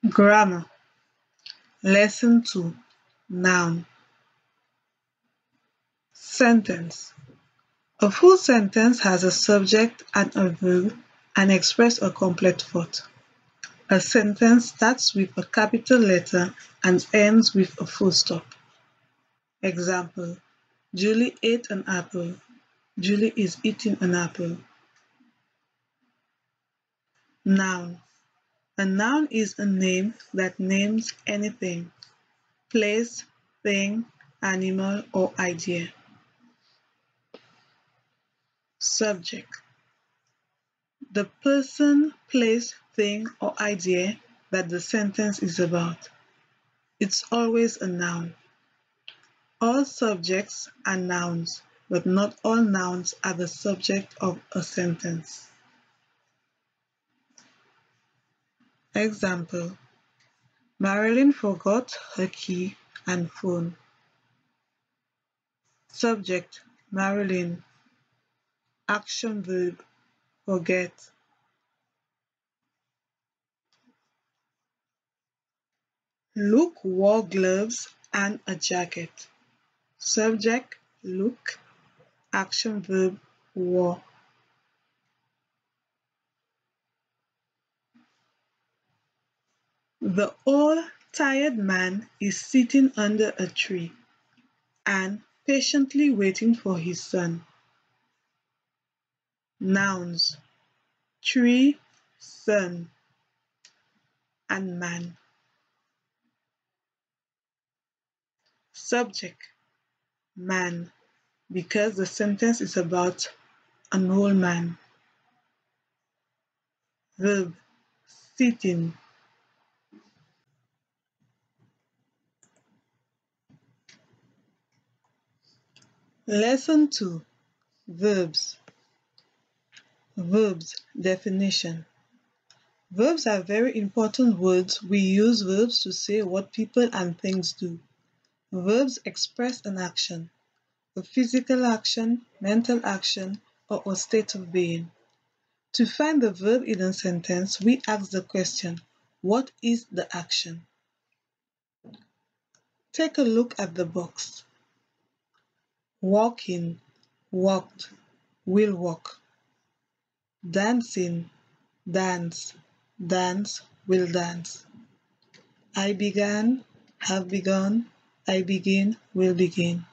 Grammar. Lesson 2. Noun. Sentence. A full sentence has a subject and a verb and expresses a complete thought. A sentence starts with a capital letter and ends with a full stop. Example: Julie ate an apple. Julie is eating an apple. Noun. A noun is a name that names anything, place, thing, animal, or idea. Subject. The person, place, thing, or idea that the sentence is about. It's always a noun. All subjects are nouns, but not all nouns are the subject of a sentence. Example: Marilyn forgot her key and phone. Subject: Marilyn. Action verb: forget. Luke wore gloves and a jacket. Subject: Luke. Action verb: wore. The old, tired man is sitting under a tree and patiently waiting for his son. Nouns: tree, sun, and man. Subject: man, because the sentence is about an old man. Verb: sitting. Lesson 2. Verbs. Verbs definition. Verbs are very important words. We use verbs to say what people and things do. Verbs express an action, a physical action, mental action, or a state of being. To find the verb in a sentence, we ask the question, what is the action? Take a look at the box. Walking, walked, will walk. Dancing, dance, dance, will dance. I began, have begun, I begin, will begin.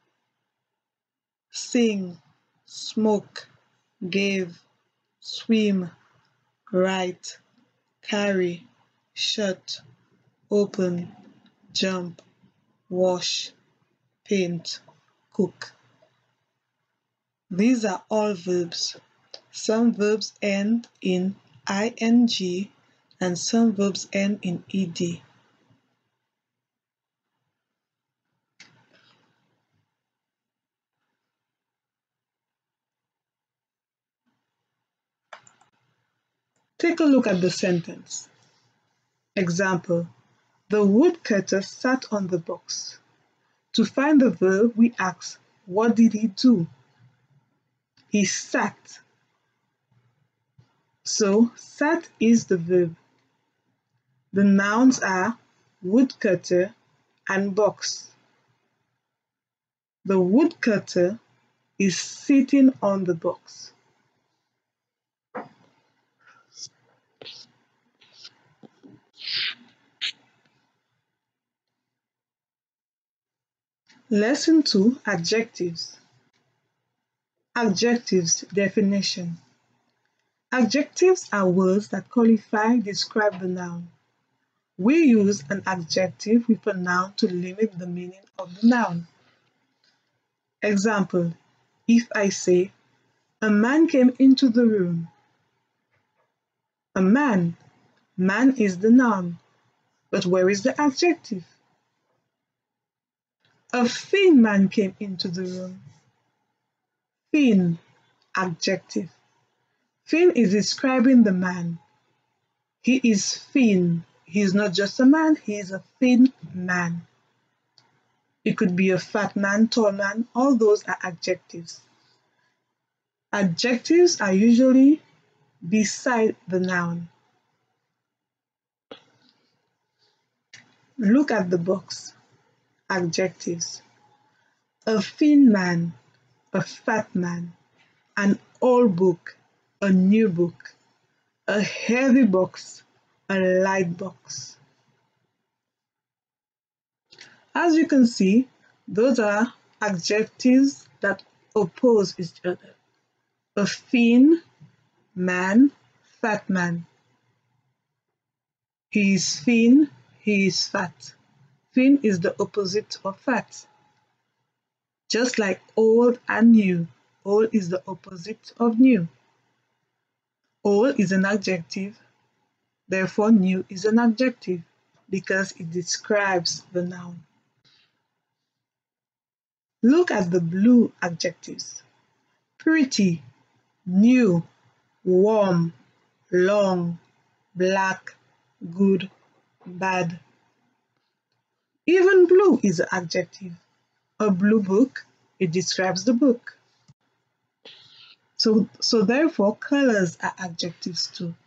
Sing, smoke, gave, swim, write, carry, shut, open, jump, wash, paint, cook. These are all verbs. Some verbs end in ing and some verbs end in ed. Take a look at the sentence. Example: the woodcutter sat on the box. To find the verb, we ask, what did he do? He sat. So, sat is the verb. The nouns are woodcutter and box. The woodcutter is sitting on the box. Lesson 2. Adjectives. Adjectives definition. Adjectives are words that qualify, describe the noun. We use an adjective with a noun to limit the meaning of the noun. Example: if I say, a man came into the room. A man. Man is the noun. But where is the adjective? A thin man came into the room. Thin. Adjective. Thin is describing the man. He is thin. He is not just a man, he is a thin man. It could be a fat man, tall man, all those are adjectives. Adjectives are usually beside the noun. Look at the box. Adjectives. A thin man, a fat man, an old book, a new book, a heavy box, a light box. As you can see, those are adjectives that oppose each other. A thin man, fat man. He is thin, he is fat. Thin is the opposite of fat. Just like old and new, old is the opposite of new. Old is an adjective, therefore new is an adjective because it describes the noun. Look at the blue adjectives. Pretty, new, warm, long, black, good, bad. Even blue is an adjective. A blue book, it describes the book. So therefore, colors are adjectives too.